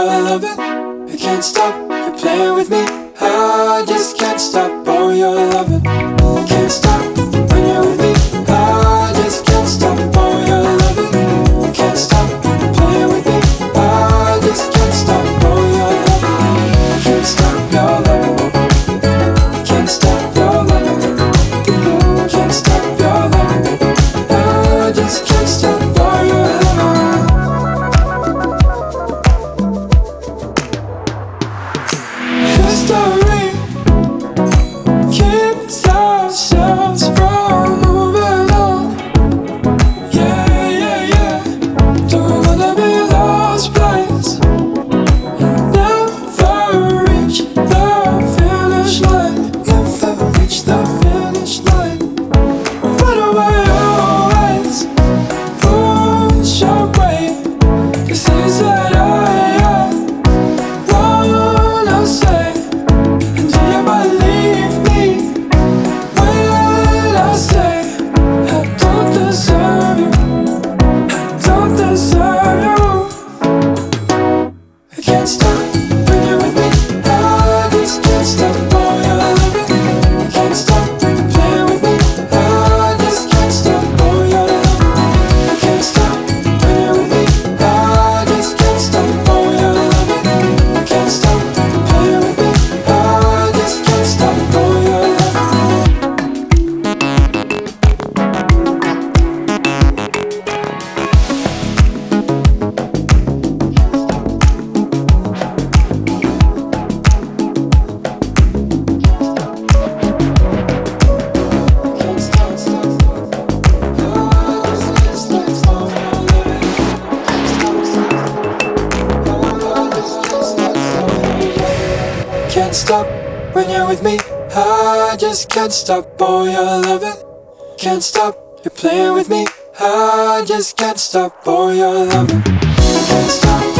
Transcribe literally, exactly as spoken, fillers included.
your loving. I can't stop, you're playing with me. I just can't stop, oh, your loving. I can't stop when you're with me. I just can't stop, oh, your loving. I can't stop, you're playing with me. I just can't stop, oh, your loving. I can't stop your loving. I can't stop your loving. I can't stop your loving. I just can't stop, oh, your loving. History keeps ourselves from moving on. Yeah, yeah, yeah. Don't wanna be lost place and never reach the finish line. Never reach the finish line. Run away always, push away the things that I, I wanna say. And do you believe me when I say I don't deserve you? I don't deserve you. I can't stop when you're with me. I just can't stop, oh, your loving. I can't stop playing with me. I just can't stop, oh, your loving. I can't stop when you're with me. I just can't stop, oh, your loving. I can't stop playing with me. I just can't stop, oh, your loving. Can't stop when you're with me. I just can't stop, oh, your loving. Can't stop, you're playing with me. I just can't stop, oh, your loving. I can't stop.